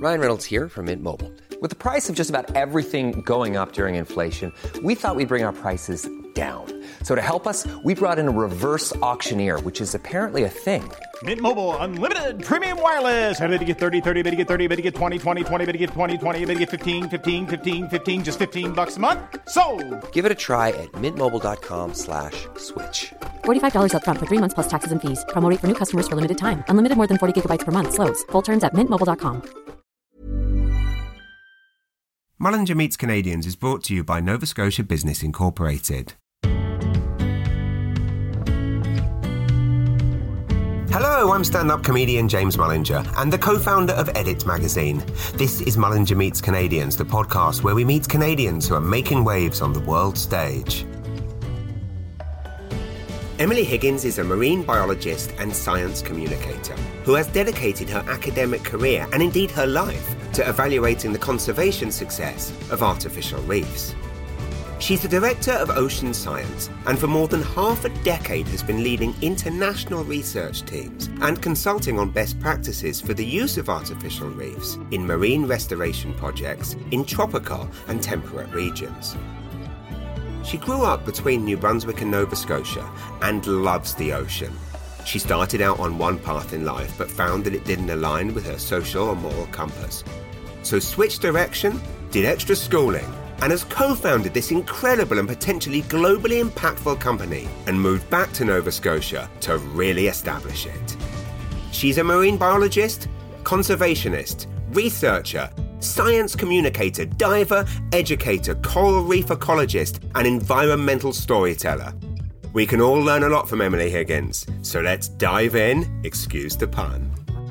Ryan Reynolds here from Mint Mobile. With the price of just about everything going up during inflation, we thought we'd bring our prices down. So to help us, we brought in a reverse auctioneer, which is apparently a thing. Mint Mobile Unlimited Premium Wireless. How to get 30, 30, bit to get 30, bit to get 20, 20, 20, bit to get 20, 20, bit to get 15, 15, 15, 15, just $15 a month? Sold! Give it a try at mintmobile.com/switch. $45 up front for 3 months plus taxes and fees. Promo rate for new customers for limited time. Unlimited more than 40 gigabytes per month. Slows full terms at mintmobile.com. Mullinger Meets Canadians is brought to you by Nova Scotia Business Incorporated. Hello, I'm stand-up comedian James Mullinger and the co-founder of Edit magazine. This is Mullinger Meets Canadians, the podcast where we meet Canadians who are making waves on the world stage. Emily Higgins is a marine biologist and science communicator who has dedicated her academic career and indeed her life to evaluating the conservation success of artificial reefs. She's the director of ocean science and for more than half a decade has been leading international research teams and consulting on best practices for the use of artificial reefs in marine restoration projects in tropical and temperate regions. She grew up between New Brunswick and Nova Scotia and loves the ocean. She started out on one path in life but found that it didn't align with her social or moral compass. So switched direction, did extra schooling, and has co-founded this incredible and potentially globally impactful company and moved back to Nova Scotia to really establish it. She's a marine biologist, conservationist, researcher, science communicator, diver, educator, coral reef ecologist, and environmental storyteller. We can all learn a lot from Emily Higgins, so let's dive in, excuse the pun.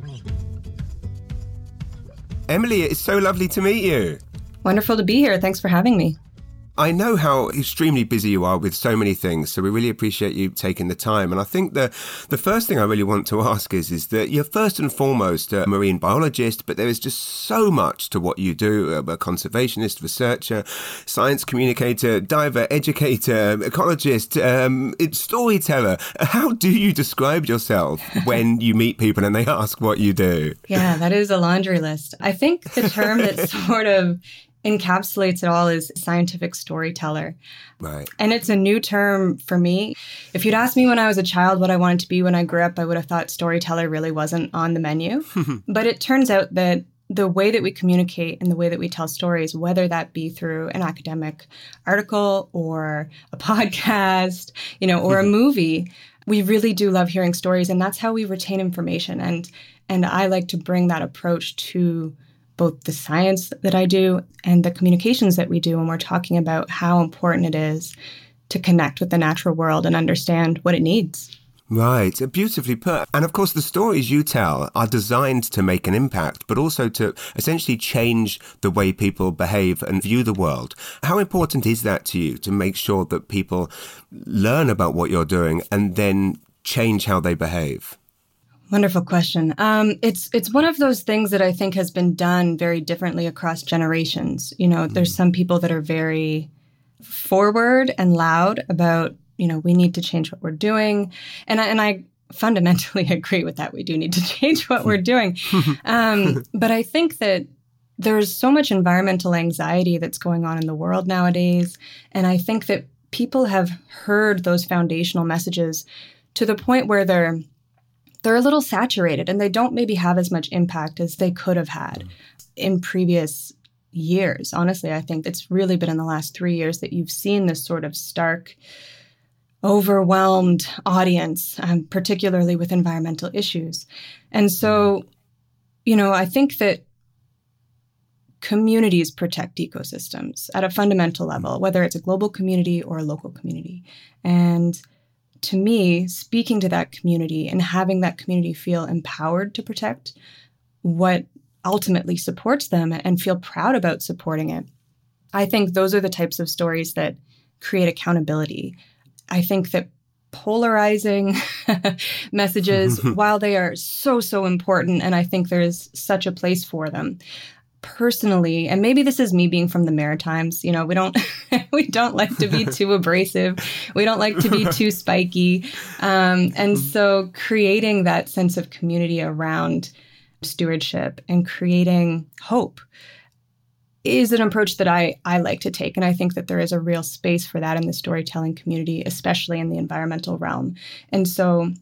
Emily, it's so lovely to meet you. Wonderful to be here. Thanks for having me. I know how extremely busy you are with so many things, so we really appreciate you taking the time. And I think the first thing I really want to ask is that you're first and foremost a marine biologist, but there is just so much to what you do, a conservationist, researcher, science communicator, diver, educator, ecologist, storyteller. How do you describe yourself when you meet people and they ask what you do? Yeah, that is a laundry list. I think the term that sort of encapsulates it all is scientific storyteller. Right. And it's a new term for me. If you'd asked me when I was a child what I wanted to be when I grew up, I would have thought storyteller really wasn't on the menu. But it turns out that the way that we communicate and the way that we tell stories, whether that be through an academic article or a podcast, or a movie, we really do love hearing stories. And that's how we retain information. And I like to bring that approach to both the science that I do and the communications that we do when we're talking about how important it is to connect with the natural world and understand what it needs. Right, beautifully put. And of course, the stories you tell are designed to make an impact, but also to essentially change the way people behave and view the world. How important is that to you, to make sure that people learn about what you're doing and then change how they behave? Wonderful question. It's one of those things that I think has been done very differently across generations. There's some people that are very forward and loud about, we need to change what we're doing. And I fundamentally agree with that. We do need to change what we're doing. But I think that there's so much environmental anxiety that's going on in the world nowadays. And I think that people have heard those foundational messages to the point where they're a little saturated and they don't maybe have as much impact as they could have had in previous years. Honestly, I think it's really been in the last 3 years that you've seen this sort of stark, overwhelmed audience, particularly with environmental issues. And so, I think that communities protect ecosystems at a fundamental level, whether it's a global community or a local community. And to me, speaking to that community and having that community feel empowered to protect what ultimately supports them and feel proud about supporting it, I think those are the types of stories that create accountability. I think that polarizing messages, while they are so, so important, and I think there's such a place for them, personally, and maybe this is me being from the Maritimes, we don't we don't like to be too abrasive. We don't like to be too spiky. And so creating that sense of community around stewardship and creating hope is an approach that I like to take. And I think that there is a real space for that in the storytelling community, especially in the environmental realm. And so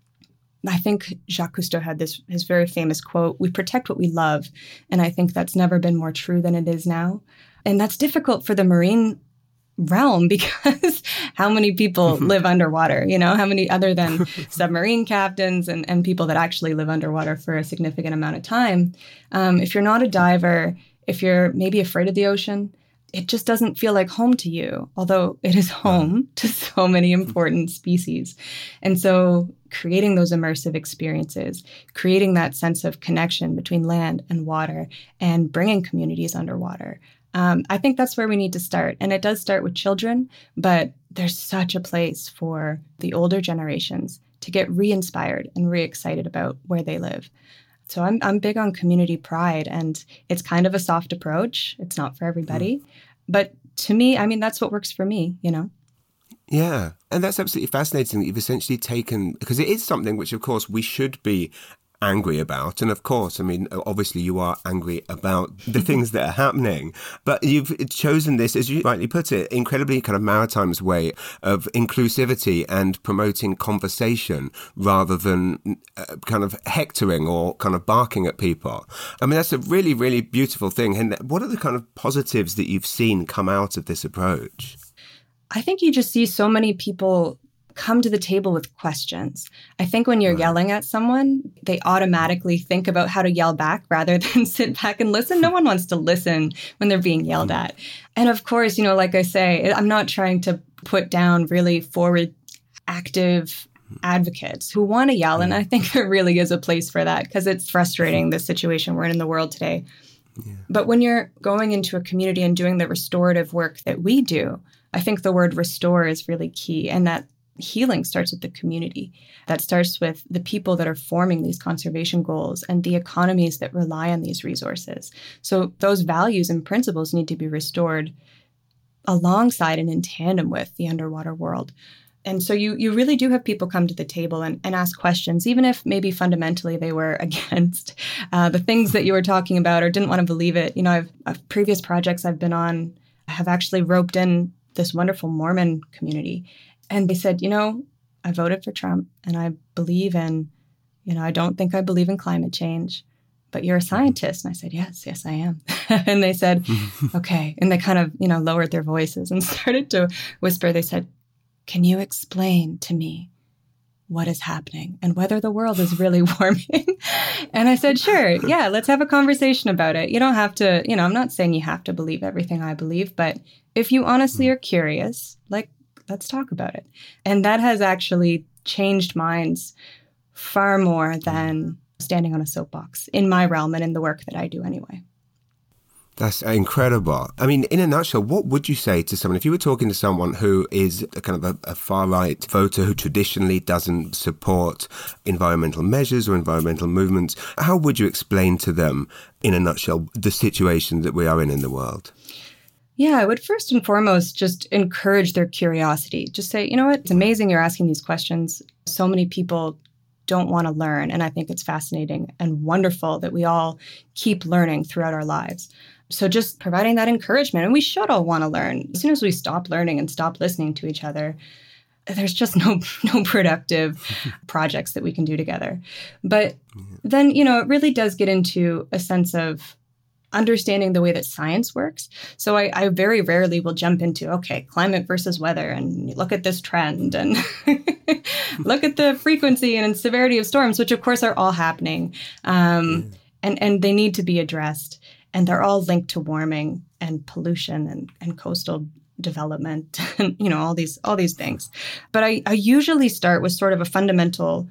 I think Jacques Cousteau had his very famous quote, "We protect what we love." And I think that's never been more true than it is now. And that's difficult for the marine realm because how many people live underwater, how many other than submarine captains and people that actually live underwater for a significant amount of time. If you're not a diver, if you're maybe afraid of the ocean, it just doesn't feel like home to you, although it is home to so many important species. And so creating those immersive experiences, creating that sense of connection between land and water and bringing communities underwater, I think that's where we need to start. And it does start with children, but there's such a place for the older generations to get re-inspired and re-excited about where they live. So I'm big on community pride, and it's kind of a soft approach. It's not for everybody. But to me, that's what works for me, Yeah. And that's absolutely fascinating that you've essentially taken, because it is something which, of course, we should be angry about. And of course, obviously you are angry about the things that are happening, but you've chosen this, as you rightly put it, incredibly kind of Maritime's way of inclusivity and promoting conversation rather than kind of hectoring or kind of barking at people. That's a really, really beautiful thing. And what are the kind of positives that you've seen come out of this approach? I think you just see so many people come to the table with questions. I think when you're yelling at someone, they automatically think about how to yell back rather than sit back and listen. No one wants to listen when they're being yelled at. And of course, like I say, I'm not trying to put down really forward, active advocates who want to yell. And I think there really is a place for that because it's frustrating, the situation we're in the world today. Yeah. But when you're going into a community and doing the restorative work that we do, I think the word restore is really key. And that healing starts with the community. That starts with the people that are forming these conservation goals and the economies that rely on these resources. So those values and principles need to be restored alongside and in tandem with the underwater world. And so you really do have people come to the table and ask questions, even if maybe fundamentally they were against the things that you were talking about or didn't want to believe it. I've previous projects I've been on have actually roped in this wonderful Mormon community. And they said, I voted for Trump and I believe in, I don't think I believe in climate change, but you're a scientist. And I said, yes, I am. And they said, okay. And they kind of, lowered their voices and started to whisper. They said, can you explain to me what is happening and whether the world is really warming? And I said, sure. Yeah, let's have a conversation about it. You don't have to, I'm not saying you have to believe everything I believe, but if you honestly are curious, let's talk about it. And that has actually changed minds far more than standing on a soapbox in my realm and in the work that I do anyway. That's incredible. In a nutshell, what would you say to someone, if you were talking to someone who is a kind of a far-right voter who traditionally doesn't support environmental measures or environmental movements, how would you explain to them, in a nutshell, the situation that we are in the world? Yeah, I would first and foremost just encourage their curiosity. Just say, you know what, it's amazing you're asking these questions. So many people don't want to learn. And I think it's fascinating and wonderful that we all keep learning throughout our lives. So just providing that encouragement. And we should all want to learn. As soon as we stop learning and stop listening to each other, there's just no productive projects that we can do together. But then, it really does get into a sense of understanding the way that science works. So I very rarely will jump into, okay, climate versus weather, and look at this trend, and look at the frequency and severity of storms, which of course are all happening. And they need to be addressed. And they're all linked to warming and pollution and coastal development, and, all these things. But I usually start with sort of a fundamental,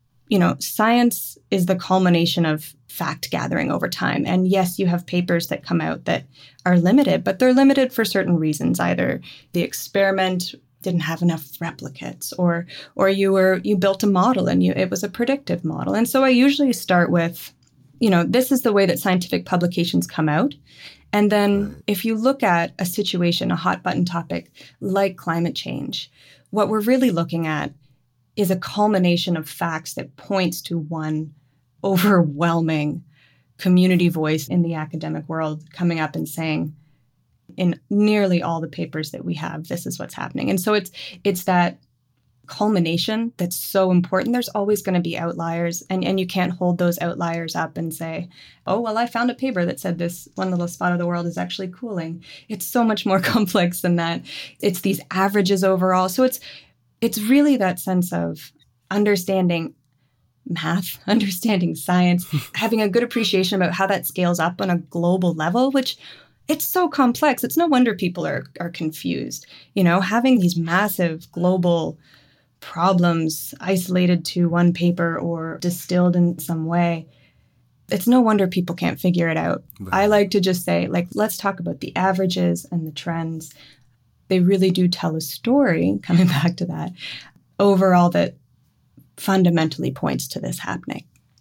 science is the culmination of fact gathering over time. And yes, you have papers that come out that are limited, but they're limited for certain reasons. Either the experiment didn't have enough replicates, or you built a model and it was a predictive model. And so I usually start with, this is the way that scientific publications come out. And then if you look at a situation, a hot button topic like climate change, what we're really looking at is a culmination of facts that points to one overwhelming community voice in the academic world coming up and saying, in nearly all the papers that we have, this is what's happening. And so it's that culmination that's so important. There's always going to be outliers, and you can't hold those outliers up and say, oh, well, I found a paper that said this one little spot of the world is actually cooling. It's so much more complex than that. It's these averages overall. So it's really that sense of understanding math, understanding science, having a good appreciation about how that scales up on a global level, which it's so complex. It's no wonder people are confused. Having these massive global problems isolated to one paper or distilled in some way, it's no wonder people can't figure it out. Right. I like to just say, let's talk about the averages and the trends. They really do tell a story, coming back to that, overall that fundamentally points to this happening.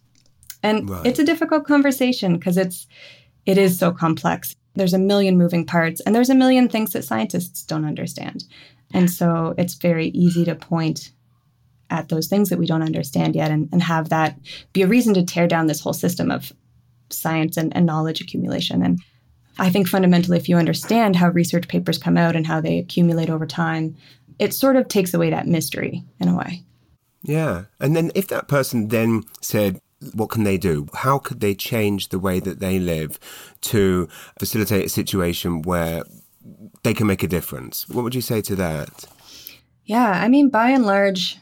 And right. It's a difficult conversation because it is so complex. There's a million moving parts, and there's a million things that scientists don't understand. And so it's very easy to point at those things that we don't understand yet and have that be a reason to tear down this whole system of science and knowledge accumulation. And I think fundamentally, if you understand how research papers come out and how they accumulate over time, it sort of takes away that mystery in a way. Yeah. And then if that person then said, what can they do? How could they change the way that they live to facilitate a situation where they can make a difference? What would you say to that? Yeah, I mean, by and large,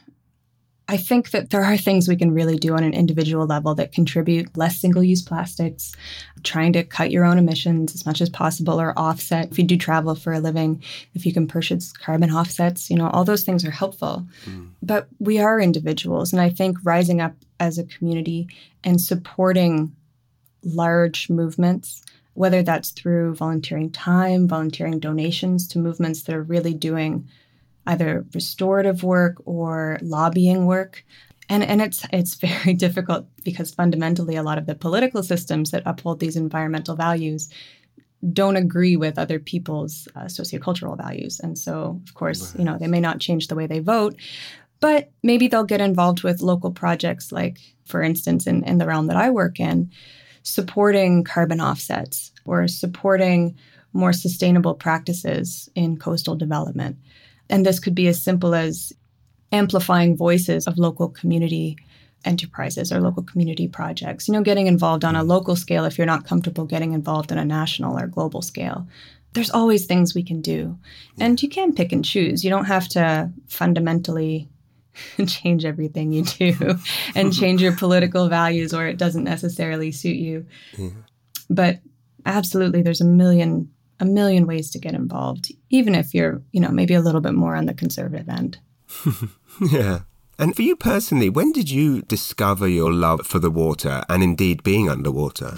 I think that there are things we can really do on an individual level that contribute: less single-use plastics, trying to cut your own emissions as much as possible or offset. If you do travel for a living, if you can purchase carbon offsets, all those things are helpful. But we are individuals. And I think rising up as a community and supporting large movements, whether that's through volunteering time, volunteering donations to movements that are really doing either restorative work or lobbying work. And it's very difficult because fundamentally a lot of the political systems that uphold these environmental values don't agree with other people's sociocultural values. And so, of course, right. They may not change the way they vote, but maybe they'll get involved with local projects like, for instance, in the realm that I work in, supporting carbon offsets or supporting more sustainable practices in coastal development. And this could be as simple as amplifying voices of local community enterprises or local community projects, getting involved on a local scale if you're not comfortable getting involved on a national or global scale. There's always things we can do. And you can pick and choose. You don't have to fundamentally change everything you do and change your political values, or it doesn't necessarily suit you. Yeah. But absolutely, there's a million ways to get involved, even if you're, maybe a little bit more on the conservative end. Yeah. And for you personally, when did you discover your love for the water and indeed being underwater?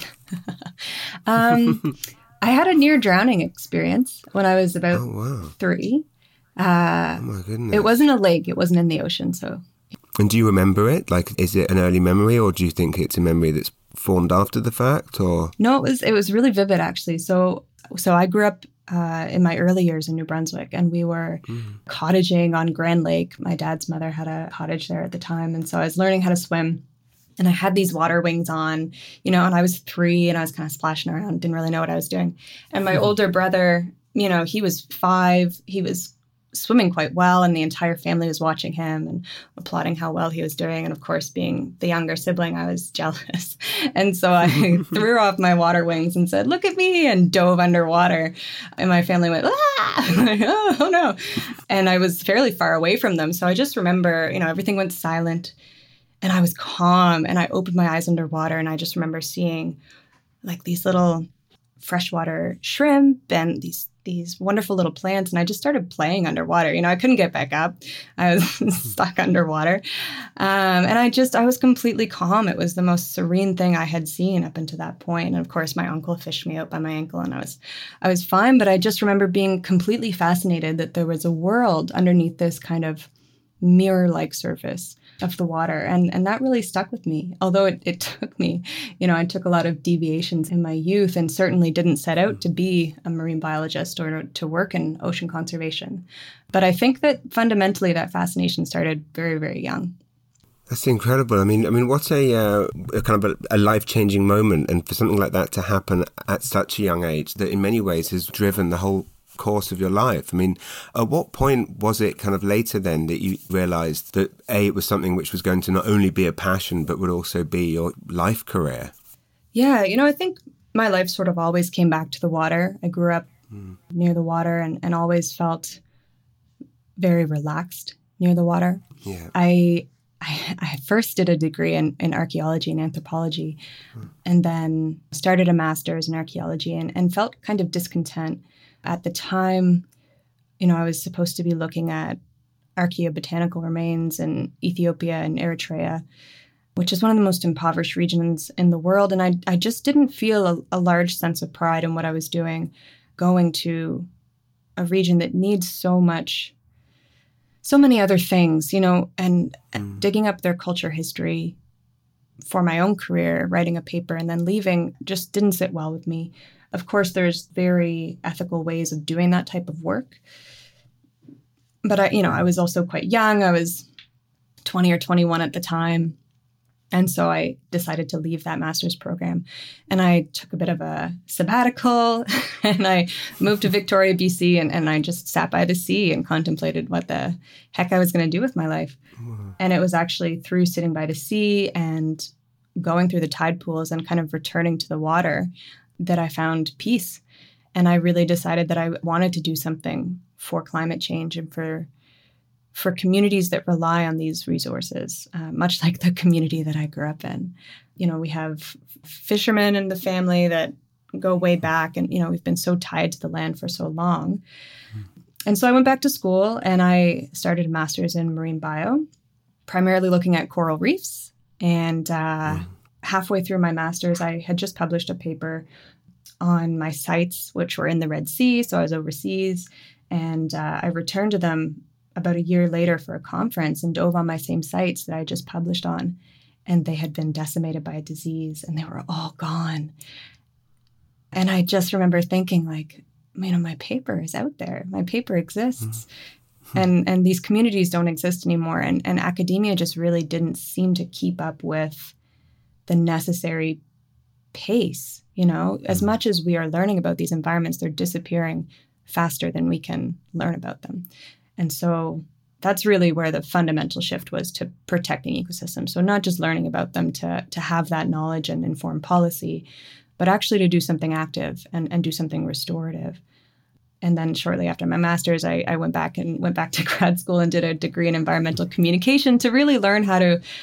I had a near drowning experience when I was about 3. Oh, my goodness. It wasn't a lake. It wasn't in the ocean. So. And do you remember it? Is it an early memory, or do you think it's a memory that's formed after the fact? Or no, it was really vivid, actually. So I grew up in my early years in New Brunswick, and we were cottaging on Grand Lake. My dad's mother had a cottage there at the time, and so I was learning how to swim. And I had these water wings on, and I was 3, and I was kind of splashing around, didn't really know what I was doing. And my older brother, he was 5. He was swimming quite well, and the entire family was watching him and applauding how well he was doing. And of course, being the younger sibling, I was jealous. And so I threw off my water wings and said, "Look at me," and dove underwater. And my family went, "Ah!" I'm like, oh no. And I was fairly far away from them. So I just remember, everything went silent and I was calm, and I opened my eyes underwater, and I just remember seeing these little freshwater shrimp and these wonderful little plants. And I just started playing underwater. I couldn't get back up. I was stuck underwater. And I was completely calm. It was the most serene thing I had seen up until that point. And of course, my uncle fished me out by my ankle, and I was fine. But I just remember being completely fascinated that there was a world underneath this kind of mirror-like surface of the water. And that really stuck with me. Although it took me, I took a lot of deviations in my youth and certainly didn't set out to be a marine biologist or to work in ocean conservation. But I think that fundamentally that fascination started very, very young. That's incredible. I mean, what a kind of a life-changing moment, and for something like that to happen at such a young age that in many ways has driven the whole course of your life. I mean, at what point was it kind of later then that you realized that it was something which was going to not only be a passion, but would also be your life career? Yeah, I think my life sort of always came back to the water. I grew up near the water and always felt very relaxed near the water. Yeah. I first did a degree in archaeology and anthropology, and then started a master's in archaeology and felt kind of discontent. At the time, I was supposed to be looking at archaeobotanical remains in Ethiopia and Eritrea, which is one of the most impoverished regions in the world. And I just didn't feel a large sense of pride in what I was doing, going to a region that needs so many other things, and digging up their culture history for my own career, writing a paper and then leaving just didn't sit well with me. Of course, there's very ethical ways of doing that type of work. But I was also quite young. I was 20 or 21 at the time. And so I decided to leave that master's program, and I took a bit of a sabbatical and I moved to Victoria, BC, and I just sat by the sea and contemplated what the heck I was going to do with my life. And it was actually through sitting by the sea and going through the tide pools and kind of returning to the water that I found peace. And I really decided that I wanted to do something for climate change and for communities that rely on these resources, much like the community that I grew up in. We have fishermen in the family that go way back, and, we've been so tied to the land for so long. And so I went back to school and I started a master's in marine bio, primarily looking at coral reefs. And halfway through my master's, I had just published a paper on my sites, which were in the Red Sea. So I was overseas, and I returned to them about a year later for a conference and dove on my same sites that I just published on. And they had been decimated by a disease and they were all gone. And I just remember thinking my paper is out there. My paper exists. And these communities don't exist anymore. And academia just really didn't seem to keep up with the necessary pace. As much as we are learning about these environments, they're disappearing faster than we can learn about them. And so that's really where the fundamental shift was, to protecting ecosystems. So not just learning about them to have that knowledge and inform policy, but actually to do something active and do something restorative. And then shortly after my master's, I went back to grad school and did a degree in environmental communication to really learn how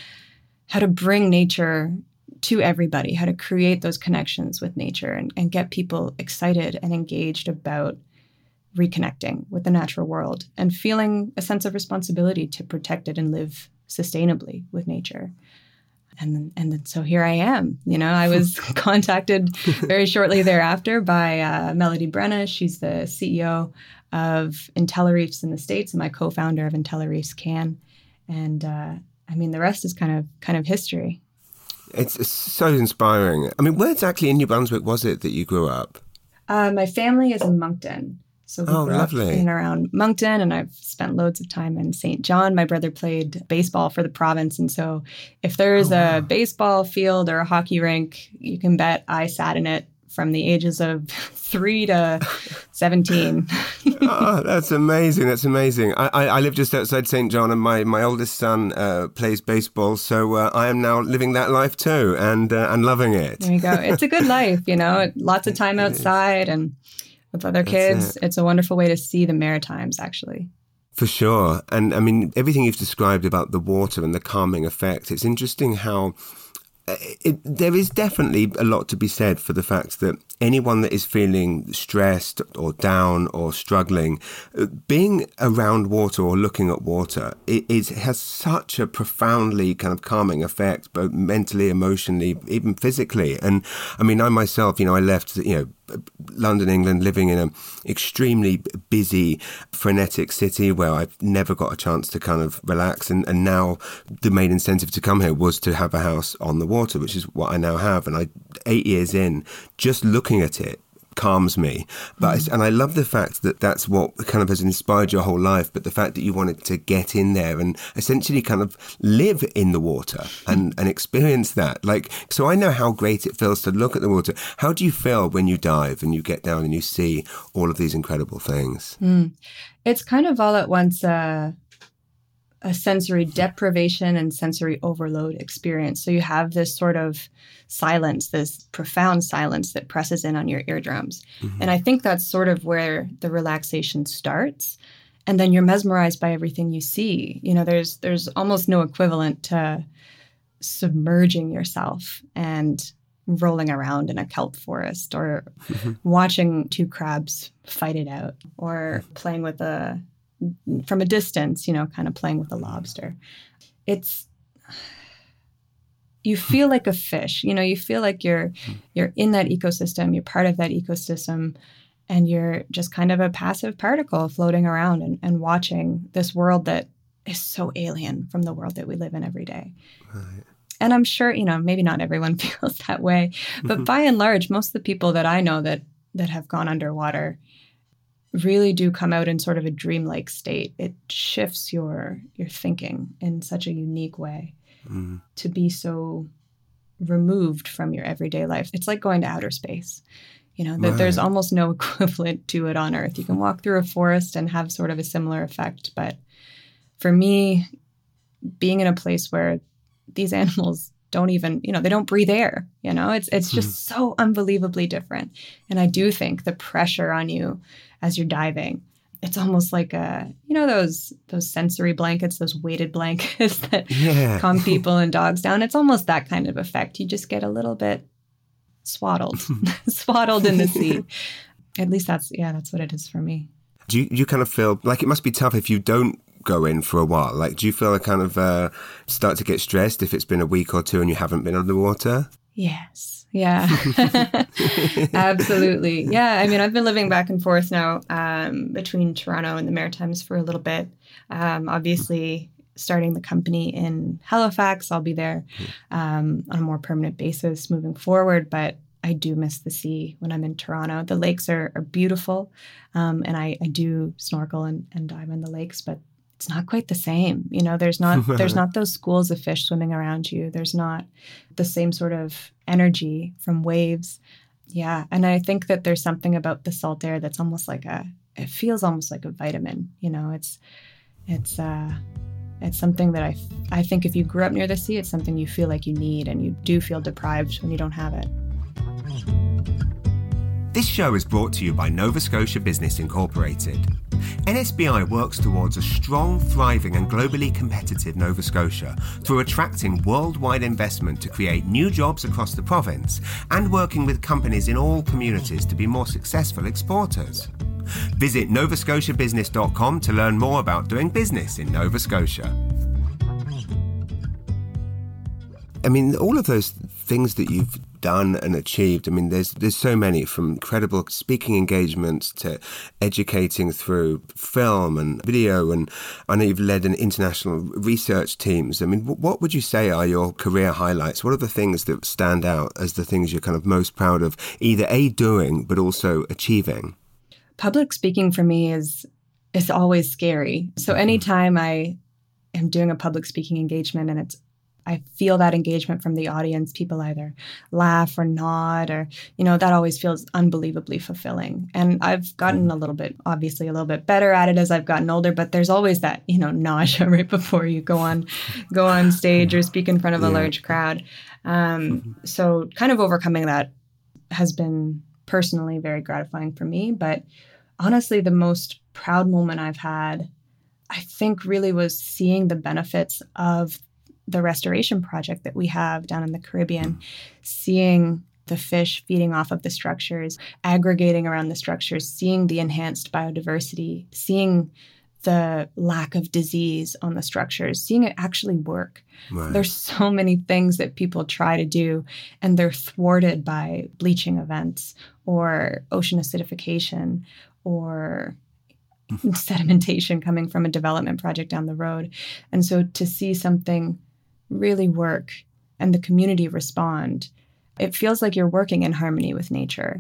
to bring nature to everybody, how to create those connections with nature and get people excited and engaged about reconnecting with the natural world and feeling a sense of responsibility to protect it and live sustainably with nature. And then so here I am. I was contacted very shortly thereafter by Melody Brenna. She's the CEO of IntelliReefs in the States and my co-founder of IntelliReefs Can. And the rest is kind of history. It's so inspiring. Where exactly in New Brunswick was it that you grew up? My family is in Moncton. So we grew up in and around Moncton, and I've spent loads of time in St. John. My brother played baseball for the province, and so if there's a baseball field or a hockey rink, you can bet I sat in it from the ages of 3 to 17. Oh, that's amazing. That's amazing. I live just outside St. John, and my oldest son plays baseball, so I am now living that life too and loving it. There you go. It's a good life, lots of time outside and with other kids. It's a wonderful way to see the Maritimes, actually. For sure. And everything you've described about the water and the calming effect, it's interesting how there is definitely a lot to be said for the fact that anyone that is feeling stressed or down or struggling, being around water or looking at water, it has such a profoundly kind of calming effect, both mentally, emotionally, even physically. And I myself, I left, London, England, living in an extremely busy, frenetic city where I've never got a chance to kind of relax. And now the main incentive to come here was to have a house on the water, which is what I now have. And 8 years in, just looking at it calms me. But and I love the fact that that's what kind of has inspired your whole life, but the fact that you wanted to get in there and essentially kind of live in the water and experience that. Like, so I know how great it feels to look at the water. How do you feel when you dive and you get down and you see all of these incredible things? It's kind of all at once a sensory deprivation and sensory overload experience. So you have this sort of silence, this profound silence that presses in on your eardrums. And I think that's sort of where the relaxation starts. And then you're mesmerized by everything you see. You know, there's almost no equivalent to submerging yourself and rolling around in a kelp forest or watching two crabs fight it out or playing with from a distance, you know, kind of playing with a lobster. You feel like a fish, you know, you feel like you're in that ecosystem, you're part of that ecosystem, and you're just kind of a passive particle floating around and watching this world that is so alien from the world that we live in every day. Right. And I'm sure, you know, maybe not everyone feels that way, but by and large, most of the people that I know that have gone underwater really do come out in sort of a dreamlike state. It shifts your thinking in such a unique way to be so removed from your everyday life. It's like going to outer space. You know, that there's almost no equivalent to it on Earth. You can walk through a forest and have sort of a similar effect. But for me, being in a place where these animals don't even, you know, they don't breathe air, you know, it's just so unbelievably different. And I do think the pressure on you as you're diving, it's almost like those sensory blankets, those weighted blankets that calm people and dogs down. It's almost that kind of effect. You just get a little bit swaddled in the sea. At least that's what it is for me. Do you kind of feel like it must be tough if you don't go in for a while? Like, do you feel like kind of start to get stressed if it's been a week or two and you haven't been underwater? Yes. Yeah. Absolutely. Yeah. I mean, I've been living back and forth now between Toronto and the Maritimes for a little bit. Obviously, starting the company in Halifax, I'll be there on a more permanent basis moving forward. But I do miss the sea when I'm in Toronto. The lakes are beautiful, and I do snorkel and dive in the lakes, but it's not quite the same. You know, there's not those schools of fish swimming around you. There's not the same sort of energy from waves. Yeah. And I think that there's something about the salt air that's almost like it feels almost like a vitamin. You know, it's something that I think if you grew up near the sea, it's something you feel like you need, and you do feel deprived when you don't have it. This show is brought to you by Nova Scotia Business Incorporated. NSBI works towards a strong, thriving and globally competitive Nova Scotia through attracting worldwide investment to create new jobs across the province and working with companies in all communities to be more successful exporters. Visit novascotiabusiness.com to learn more about doing business in Nova Scotia. I mean, all of those things that you've done and achieved, I mean, there's so many, from incredible speaking engagements to educating through film and video, and I know you've led an international research teams. I mean, what would you say are your career highlights? What are the things that stand out as the things you're kind of most proud of, either doing but also achieving? Public speaking for me is always scary. So anytime I am doing a public speaking engagement and I feel that engagement from the audience, people either laugh or nod, or, you know, that always feels unbelievably fulfilling. And I've gotten a little bit better at it as I've gotten older, but there's always that, you know, nausea right before you go on stage or speak in front of a large crowd. So kind of overcoming that has been personally very gratifying for me. But honestly, the most proud moment I've had, I think, really was seeing the benefits of the restoration project that we have down in the Caribbean, seeing the fish feeding off of the structures, aggregating around the structures, seeing the enhanced biodiversity, seeing the lack of disease on the structures, seeing it actually work. Right. There's so many things that people try to do, and they're thwarted by bleaching events or ocean acidification or sedimentation coming from a development project down the road. And so to see something really work and the community respond, it feels like you're working in harmony with nature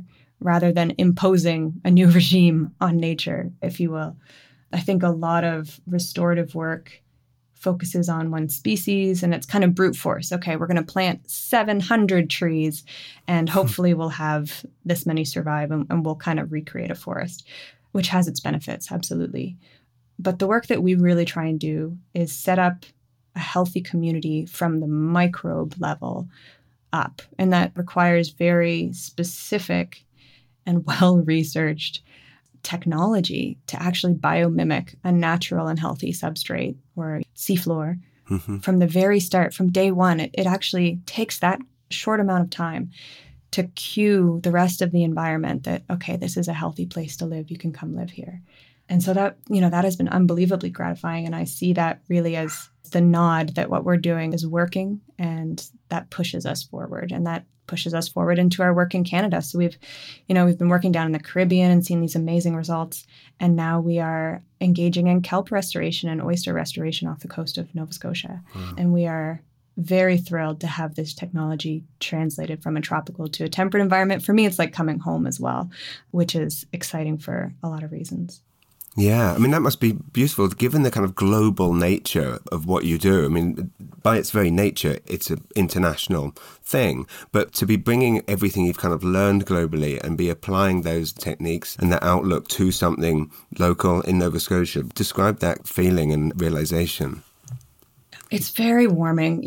rather than imposing a new regime on nature, if you will. I think a lot of restorative work focuses on one species, and it's kind of brute force. Okay, we're going to plant 700 trees, and hopefully we'll have this many survive, and we'll kind of recreate a forest, which has its benefits, absolutely. But the work that we really try and do is set up a healthy community from the microbe level up. And that requires very specific and well-researched technology to actually biomimic a natural and healthy substrate or seafloor. From the very start, from day one, it actually takes that short amount of time to cue the rest of the environment that, okay, this is a healthy place to live. You can come live here. And so that, that has been unbelievably gratifying. And I see that really as the nod that what we're doing is working, and that pushes us forward. And that pushes us forward into our work in Canada. So we've been working down in the Caribbean and seen these amazing results. And now we are engaging in kelp restoration and oyster restoration off the coast of Nova Scotia. Wow. And we are very thrilled to have this technology translated from a tropical to a temperate environment. For me, it's like coming home as well, which is exciting for a lot of reasons. Yeah, I mean, that must be beautiful, given the kind of global nature of what you do. I mean, by its very nature, it's an international thing. But to be bringing everything you've kind of learned globally and be applying those techniques and that outlook to something local in Nova Scotia, describe that feeling and realization. It's very warming.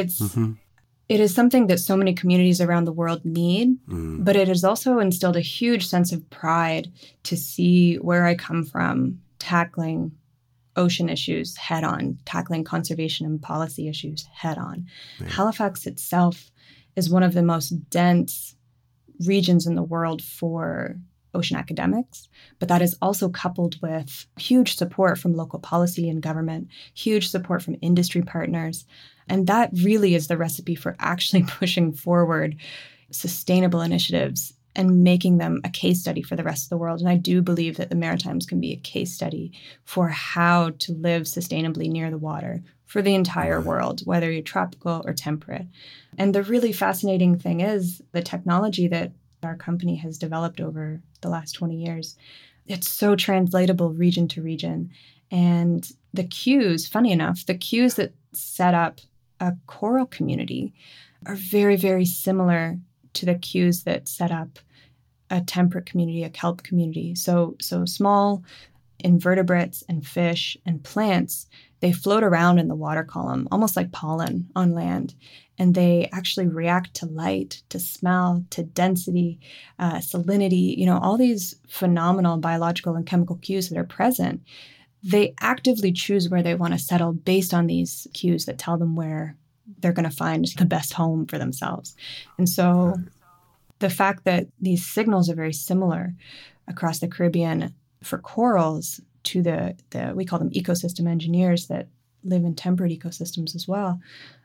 It is something that so many communities around the world need, but it has also instilled a huge sense of pride to see where I come from tackling ocean issues head on, tackling conservation and policy issues head on. Right. Halifax itself is one of the most dense regions in the world for ocean academics, but that is also coupled with huge support from local policy and government, huge support from industry partners. And that really is the recipe for actually pushing forward sustainable initiatives and making them a case study for the rest of the world. And I do believe that the Maritimes can be a case study for how to live sustainably near the water for the entire world, whether you're tropical or temperate. And the really fascinating thing is the technology that our company has developed over the last 20 years. It's so translatable region to region. And the cues, funny enough, the cues that set up a coral community are very, very similar to the cues that set up a temperate community, a kelp community. So small invertebrates and fish and plants, they float around in the water column, almost like pollen on land. And they actually react to light, to smell, to density, salinity, all these phenomenal biological and chemical cues that are present. They actively choose where they want to settle based on these cues that tell them where they're going to find the best home for themselves. And so the fact that these signals are very similar across the Caribbean for corals to the we call them ecosystem engineers that live in temperate ecosystems as well.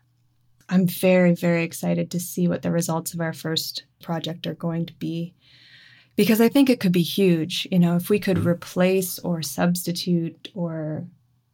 I'm very, very excited to see what the results of our first project are going to be, because I think it could be huge. If we could replace or substitute or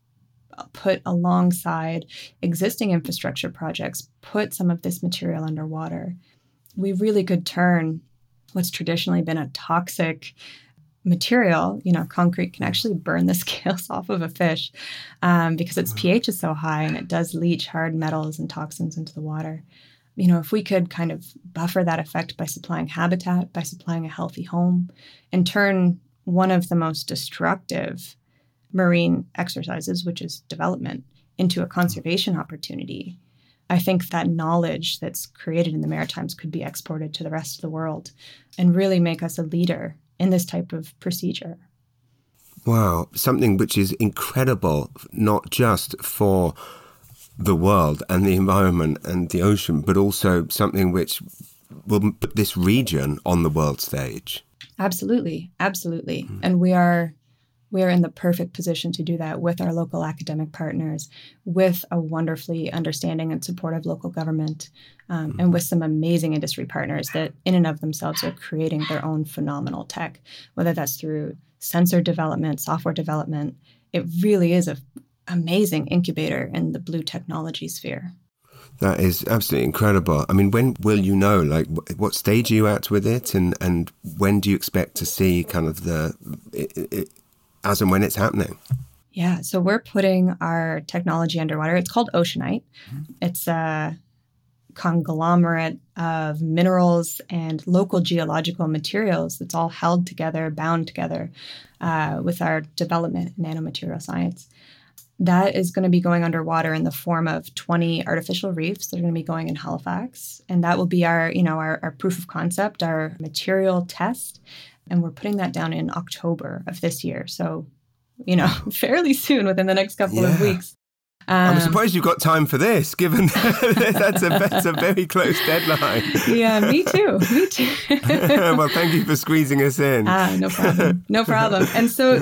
put alongside existing infrastructure projects, put some of this material underwater, we really could turn what's traditionally been a toxic material. Concrete can actually burn the scales off of a fish because its pH is so high, and it does leach hard metals and toxins into the water. If we could kind of buffer that effect by supplying habitat, by supplying a healthy home, and turn one of the most destructive marine exercises, which is development, into a conservation opportunity, I think that knowledge that's created in the Maritimes could be exported to the rest of the world and really make us a leader in this type of procedure. Wow, something which is incredible, not just for the world and the environment and the ocean, but also something which will put this region on the world stage. Absolutely, absolutely. And we are in the perfect position to do that with our local academic partners, with a wonderfully understanding and supportive local government, and with some amazing industry partners that in and of themselves are creating their own phenomenal tech, whether that's through sensor development, software development. It really is an amazing incubator in the blue technology sphere. That is absolutely incredible. I mean, when will you know, like, what stage are you at with it? And when do you expect to see kind of as and when it's happening? Yeah, so we're putting our technology underwater. It's called Oceanite. It's a conglomerate of minerals and local geological materials that's all held together, bound together with our development in nanomaterial science. That is going to be going underwater in the form of 20 artificial reefs that are going to be going in Halifax. And that will be our proof of concept, our material test. And we're putting that down in October of this year. So, fairly soon, within the next couple of weeks. I'm surprised you've got time for this, given that's a very close deadline. Yeah, me too. Well, thank you for squeezing us in. No problem. No problem. And so,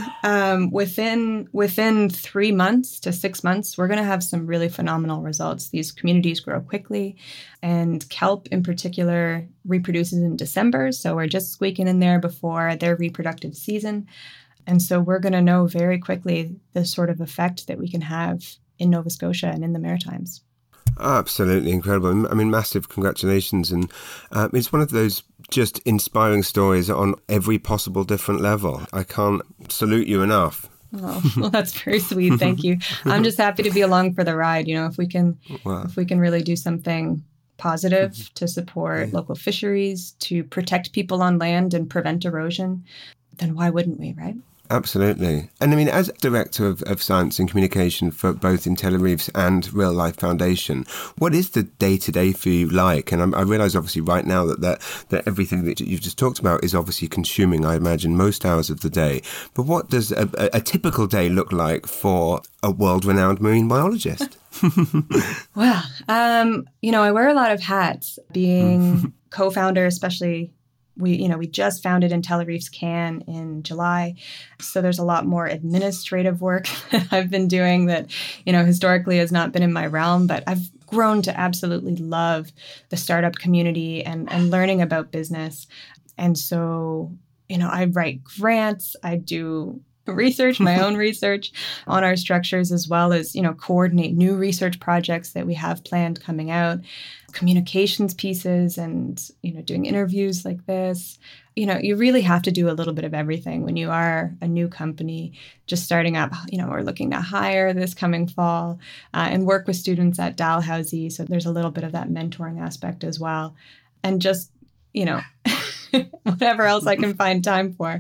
within 3 months to 6 months, we're going to have some really phenomenal results. These communities grow quickly, and kelp in particular reproduces in December. So we're just squeaking in there before their reproductive season. And so we're going to know very quickly the sort of effect that we can have in Nova Scotia and in the Maritimes. Absolutely incredible. I mean, massive congratulations. And it's one of those just inspiring stories on every possible different level. I can't salute you enough. Oh, well, that's very sweet. Thank you. I'm just happy to be along for the ride. If we can really do something positive to support local fisheries, to protect people on land and prevent erosion, then why wouldn't we, right? Absolutely. And I mean, as Director of Science and Communication for both IntelliReefs and Real Life Foundation, what is the day-to-day for you like? And I realise obviously right now that everything that you've just talked about is obviously consuming, I imagine, most hours of the day. But what does a typical day look like for a world-renowned marine biologist? Well, I wear a lot of hats, being co-founder, especially. We just founded IntelliReefs Can in July. So there's a lot more administrative work that I've been doing that, historically has not been in my realm. But I've grown to absolutely love the startup community and learning about business. And so, I write grants, I do research, my own research on our structures, as well as, coordinate new research projects that we have planned coming out, communications pieces and, doing interviews like this. You really have to do a little bit of everything when you are a new company just starting up. We're looking to hire this coming fall and work with students at Dalhousie. So there's a little bit of that mentoring aspect as well. And just, whatever else I can find time for.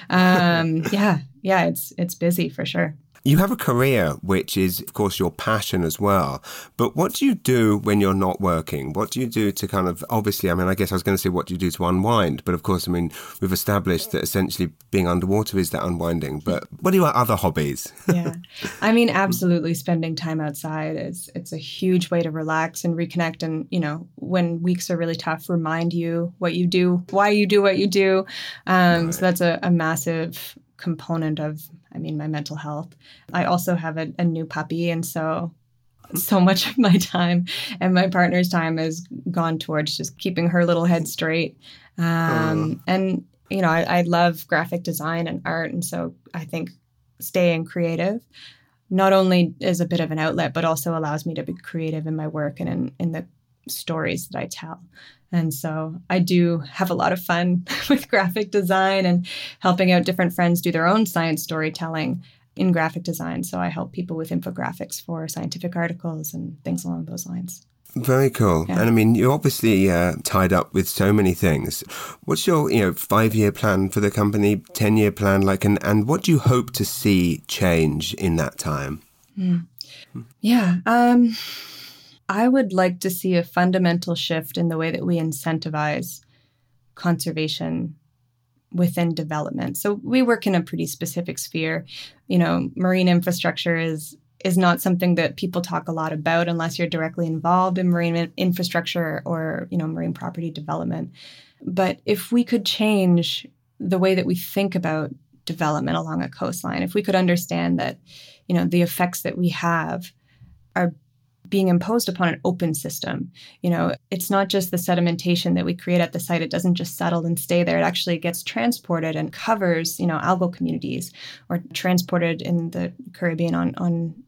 Yeah, it's busy for sure. You have a career, which is, of course, your passion as well. But what do you do when you're not working? What do you do to kind of, obviously, I guess I was going to say what do you do to unwind? But of course, we've established that essentially being underwater is that unwinding. But what are your other hobbies? Yeah, absolutely spending time outside it's a huge way to relax and reconnect. And, when weeks are really tough, remind you what you do, why you do what you do. Right. So that's a massive component of my mental health. I also have a new puppy, and so much of my time and my partner's time has gone towards just keeping her little head straight. And I love graphic design and art, and so I think staying creative not only is a bit of an outlet, but also allows me to be creative in my work and in the stories that I tell. And so I do have a lot of fun with graphic design and helping out different friends do their own science storytelling in graphic design. So I help people with infographics for scientific articles and things along those lines. Very cool. Yeah. And you're obviously tied up with so many things. What's your 5-year plan for the company, 10-year plan and what do you hope to see change in that time? Yeah. I would like to see a fundamental shift in the way that we incentivize conservation within development. So we work in a pretty specific sphere. Marine infrastructure is not something that people talk a lot about unless you're directly involved in marine infrastructure or, marine property development. But if we could change the way that we think about development along a coastline, if we could understand that, the effects that we have are being imposed upon an open system. It's not just the sedimentation that we create at the site. It doesn't just settle and stay there. It actually gets transported and covers, algal communities, or transported in the Caribbean on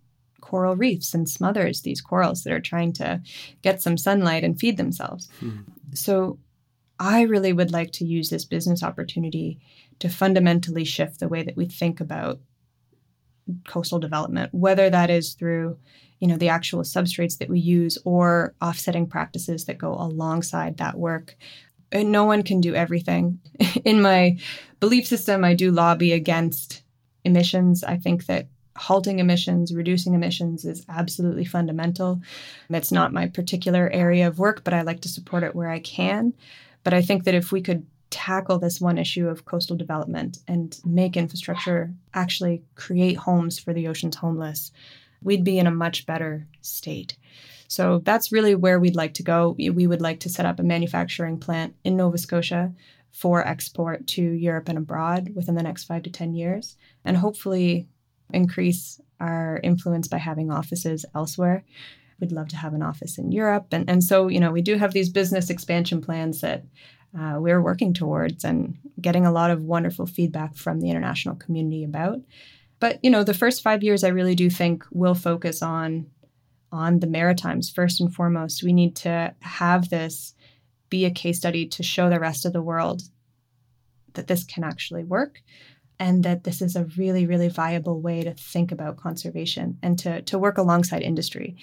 coral reefs and smothers these corals that are trying to get some sunlight and feed themselves. So I really would like to use this business opportunity to fundamentally shift the way that we think about coastal development, whether that is through, the actual substrates that we use or offsetting practices that go alongside that work. And no one can do everything. In my belief system, I do lobby against emissions. I think that halting emissions, reducing emissions is absolutely fundamental. It's not my particular area of work, but I like to support it where I can. But I think that if we could tackle this one issue of coastal development and make infrastructure actually create homes for the ocean's homeless, we'd be in a much better state. So that's really where we'd like to go. We would like to set up a manufacturing plant in Nova Scotia for export to Europe and abroad within the next 5 to 10 years, and hopefully increase our influence by having offices elsewhere. We'd love to have an office in Europe. And so, we do have these business expansion plans that we're working towards and getting a lot of wonderful feedback from the international community about. But, the first 5 years, I really do think will focus on the Maritimes first and foremost. We need to have this be a case study to show the rest of the world that this can actually work and that this is a really, really viable way to think about conservation and to work alongside industry.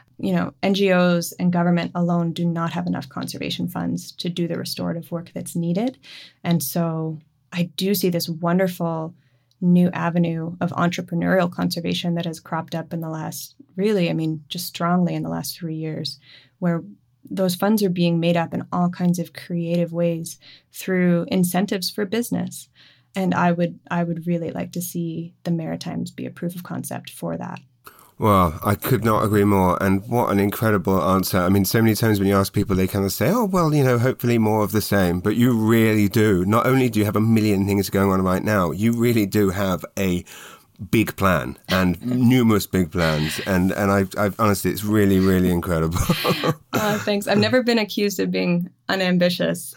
NGOs and government alone do not have enough conservation funds to do the restorative work that's needed. And so I do see this wonderful new avenue of entrepreneurial conservation that has cropped up in the last, just strongly in the last 3 years, where those funds are being made up in all kinds of creative ways through incentives for business. And I would really like to see the Maritimes be a proof of concept for that. Well, I could not agree more. And what an incredible answer. So many times when you ask people, they kind of say, hopefully more of the same. But you really do. Not only do you have a million things going on right now, you really do have a big plan and numerous big plans. And I've honestly, it's really, really incredible. Thanks. I've never been accused of being unambitious.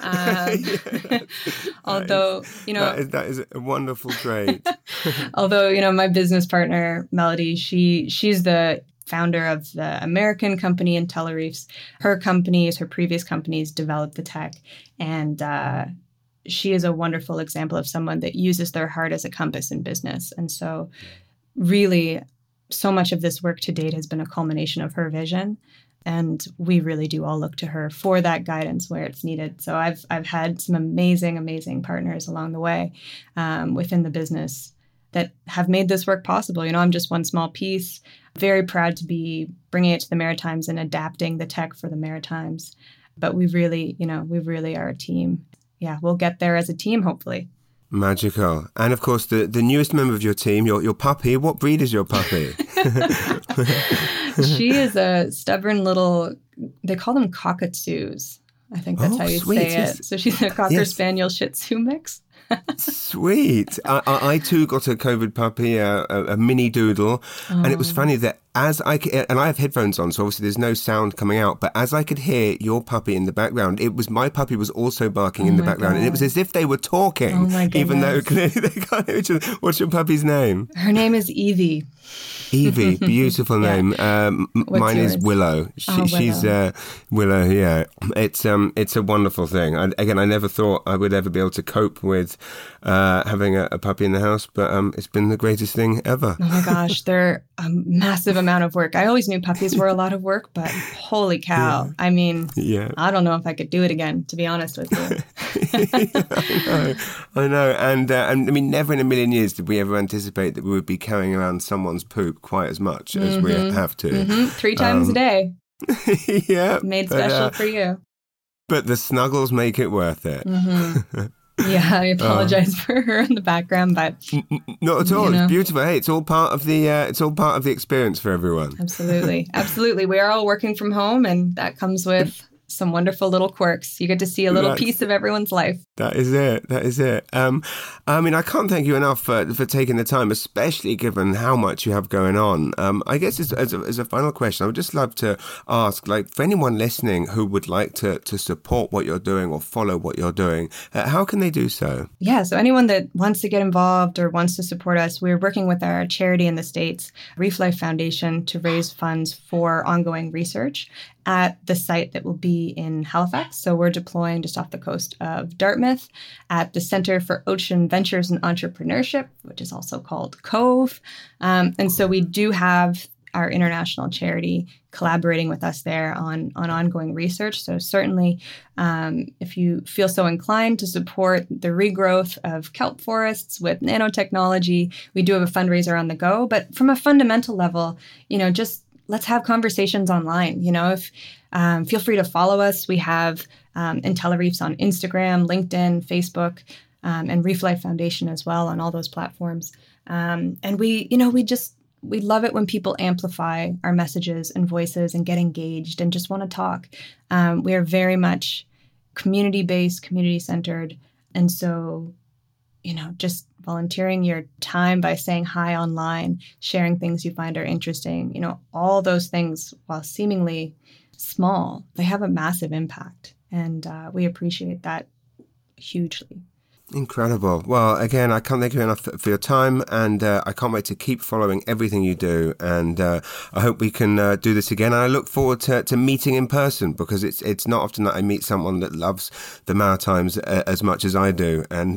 Although, that is a wonderful trait. Although, my business partner, Melody, she's the founder of the American company IntelliReefs. Her previous companies developed the tech. And she is a wonderful example of someone that uses their heart as a compass in business. And so really, so much of this work to date has been a culmination of her vision. And we really do all look to her for that guidance where it's needed. So I've had some amazing partners along the way within the business that have made this work possible. I'm just one small piece. Very proud to be bringing it to the Maritimes and adapting the tech for the Maritimes. But we really are a team. Yeah, we'll get there as a team, hopefully. Magical. And of course, the newest member of your team, your puppy. What breed is your puppy? She is a stubborn little, they call them cockatoos. I think that's how you say it. So she's a Cocker Spaniel Shih Tzu mix. Sweet. I too got a COVID puppy, a mini doodle. And it was funny that and I have headphones on, so obviously there's no sound coming out, but as I could hear your puppy in the background, my puppy was also barking in the background. God. And it was as if they were talking, even though clearly they can't hear each other. What's your puppy's name? Her name is Evie. Evie, beautiful name. Mine is Willow. She's Willow. Yeah, it's a wonderful thing. I never thought I would ever be able to cope with having a puppy in the house, but it's been the greatest thing ever. Oh my gosh, they're a massive amount of work. I always knew puppies were a lot of work, but holy cow! Yeah. I don't know if I could do it again, to be honest with you. I know, and never in a million years did we ever anticipate that we would be carrying around someone's poop quite as much as we have to. Mm-hmm. 3 times a day. Yeah. Made special for you. But the snuggles make it worth it. Mm-hmm. Yeah, I apologize for her in the background, but not at all. It's beautiful. Hey, it's all part of the experience for everyone. Absolutely. We are all working from home, and that comes with some wonderful little quirks. You get to see a little piece of everyone's life. That is it. I mean, I can't thank you enough for taking the time, especially given how much you have going on. I guess as a final question, I would just love to ask, like, for anyone listening who would like to support what you're doing or follow what you're doing, how can they do so? Yeah, so anyone that wants to get involved or wants to support us, we're working with our charity in the States, Reef Life Foundation, to raise funds for ongoing research at the site that will be in Halifax. So we're deploying just off the coast of Dartmouth at the Center for Ocean Ventures and Entrepreneurship, which is also called COVE. And so we do have our international charity collaborating with us there on ongoing research. So certainly, if you feel so inclined to support the regrowth of kelp forests with nanotechnology, we do have a fundraiser on the go. But from a fundamental level, just let's have conversations online. If feel free to follow us. We have IntelliReefs on Instagram, LinkedIn, Facebook, and Reef Life Foundation as well on all those platforms. And we love it when people amplify our messages and voices and get engaged and just want to talk. We are very much community-based, community-centered. And so, just volunteering your time by saying hi online, sharing things you find are interesting, all those things, while seemingly small, they have a massive impact. And we appreciate that hugely. Incredible. Well, again, I can't thank you enough for your time, and I can't wait to keep following everything you do. And I hope we can do this again. And I look forward to meeting in person, because it's not often that I meet someone that loves the Maritimes as much as I do. And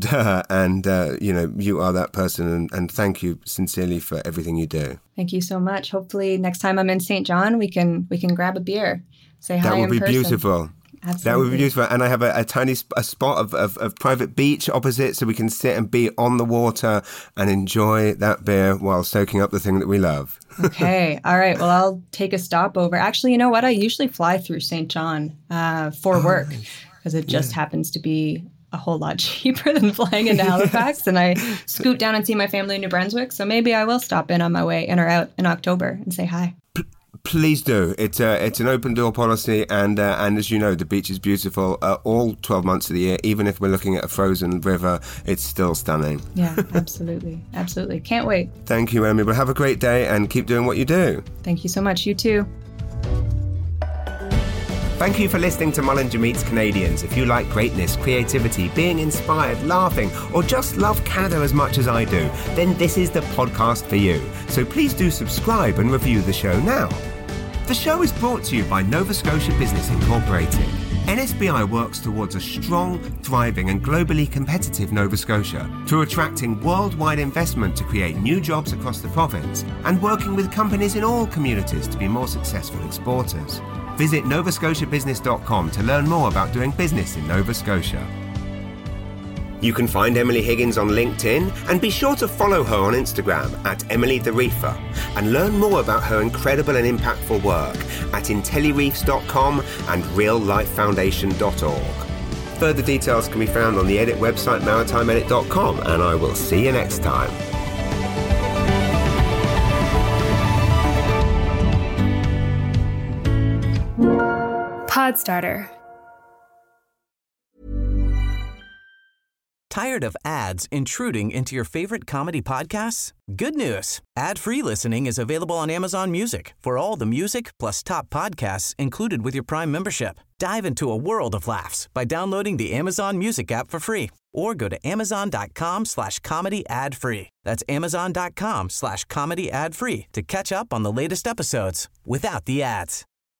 you are that person. And thank you sincerely for everything you do. Thank you so much. Hopefully, next time I'm in St. John, we can grab a beer, say hi in person. That would be beautiful. Absolutely. That would be beautiful. And I have a tiny spot of private beach opposite, so we can sit and be on the water and enjoy that beer while soaking up the thing that we love. Okay. All right. Well, I'll take a stopover. Actually, you know what? I usually fly through St. John for work, because it just happens to be a whole lot cheaper than flying into Halifax. And I scoot down and see my family in New Brunswick. So maybe I will stop in on my way in or out in October and say hi. Please do. It's an open door policy, and as you know, the beach is beautiful all 12 months of the year. Even if we're looking at a frozen river, it's still stunning. Yeah, absolutely. Absolutely. Can't wait. Thank you, Emily. Well, have a great day and keep doing what you do. Thank you so much. You too. Thank you for listening to Mullinger Meets Canadians. If you like greatness, creativity, being inspired, laughing, or just love Canada as much as I do, then this is the podcast for you. So please do subscribe and review the show now. The show is brought to you by Nova Scotia Business Incorporated. NSBI works towards a strong, thriving and globally competitive Nova Scotia through attracting worldwide investment to create new jobs across the province and working with companies in all communities to be more successful exporters. Visit novascotiabusiness.com to learn more about doing business in Nova Scotia. You can find Emily Higgins on LinkedIn, and be sure to follow her on Instagram at Emily the Reefer, and learn more about her incredible and impactful work at IntelliReefs.com and RealLifeFoundation.org. Further details can be found on the Edit website maritimeedit.com, and I will see you next time. Podstarter. Tired of ads intruding into your favorite comedy podcasts? Good news. Ad-free listening is available on Amazon Music for all the music plus top podcasts included with your Prime membership. Dive into a world of laughs by downloading the Amazon Music app for free, or go to amazon.com/comedy ad-free. That's amazon.com/comedy ad-free to catch up on the latest episodes without the ads.